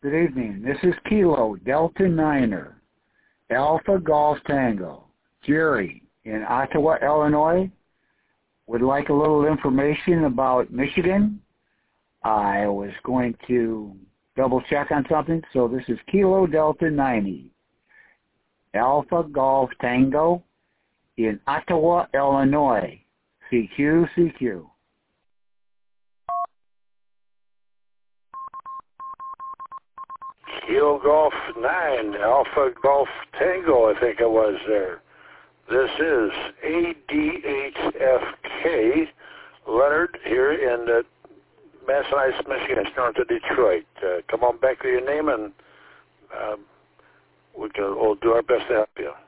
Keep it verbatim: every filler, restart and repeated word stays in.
Good evening. This is Kilo Delta Niner, Alpha Golf Tango. Jerry in Ottawa, Illinois. Would like a little information about Michigan. I was going to double check on something. So this is Kilo Delta ninety, Alpha Golf Tango in Ottawa, Illinois. C Q, C Q. Kilo Golf nine, Alpha Golf Tango, I think it was there. This is A D H F K, Leonard, here in uh, Massachusetts, Michigan, it's north of Detroit. Uh, come on back with your name, and um, we can, we'll do our best to help you.